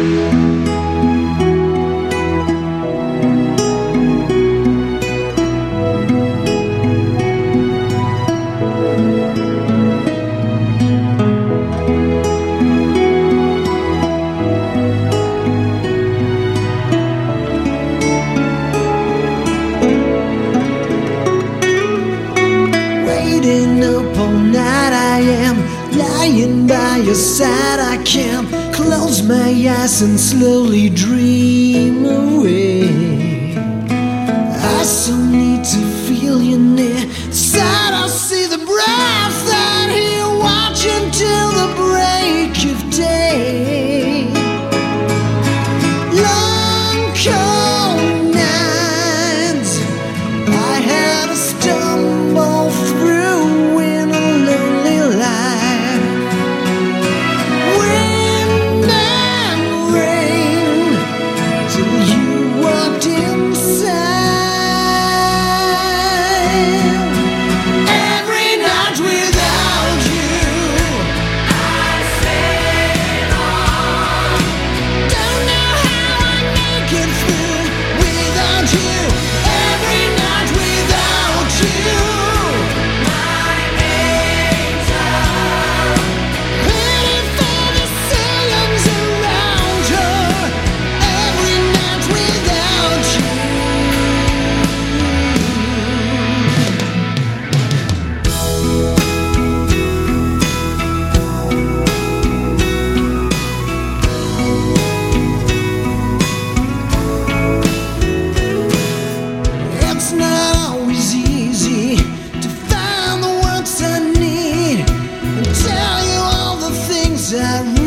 Waiting up all night I am, lying by your side I can't close my eyes and slowly dream away. I so need to feel you near, side I see the breath out here, watching till the break of day. Long cold nights I had to stumble through in a lonely life. Wind and rain till you walked inside. Every night without you I sail on. Don't know how I make it through without you. Every night without you, my angel. Pity for the silence around her. Every night without you. It's not always easy to find the words I need and tell you all the things I